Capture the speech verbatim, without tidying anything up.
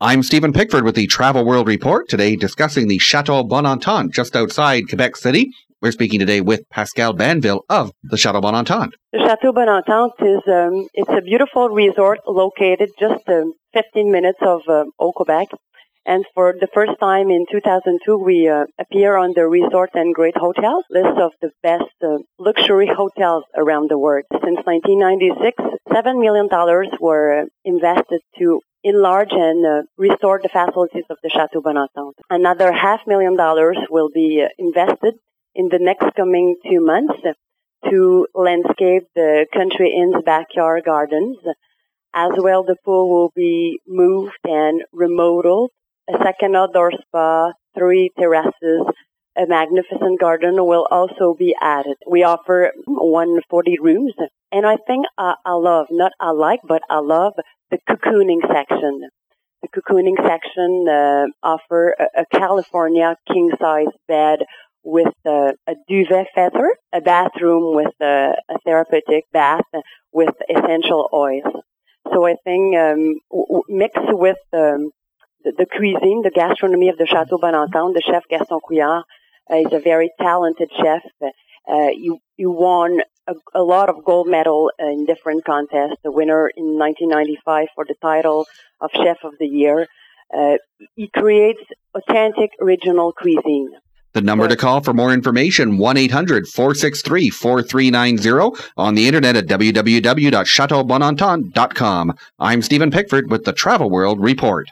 I'm Stephen Pickford with the Travel World Report, today discussing the Chateau Bonentente just outside Quebec City. We're speaking today with Pascal Banville of the Chateau Bonentente. The Chateau Bonentente is um, it's a beautiful resort located just um, fifteen minutes of uh, Old Quebec. And for the first time in two thousand two, we uh, appear on the Resort and Great Hotels list of the best uh, luxury hotels around the world. Since nineteen ninety-six, seven million dollars were uh, invested to enlarge and uh, restore the facilities of the Chateau Bonentente. Another half million dollars will be uh, invested in the next coming two months to landscape the Country Inn's backyard gardens. As well, the pool will be moved and remodeled. A second outdoor spa, three terraces, a magnificent garden will also be added. We offer one hundred forty rooms, and I think I, I love, not I like, but I love the cocooning section. The cocooning section uh, offer a, a California king-size bed with uh, a duvet feather, a bathroom with a, a therapeutic bath with essential oils. So I think um, w- mixed with um, the, the cuisine, the gastronomy of the Chateau Bonentente, the chef Gaston Couillard uh, is a very talented chef. Uh, you, you won a, a lot of gold medal in different contests. The winner in nineteen ninety-five for the title of Chef of the Year. Uh, he creates authentic, original cuisine. The number to call for more information, one eight hundred, four six three, four three nine zero, on the internet at w w w dot chateau bonentente dot com. I'm Stephen Pickford with the Travel World Report.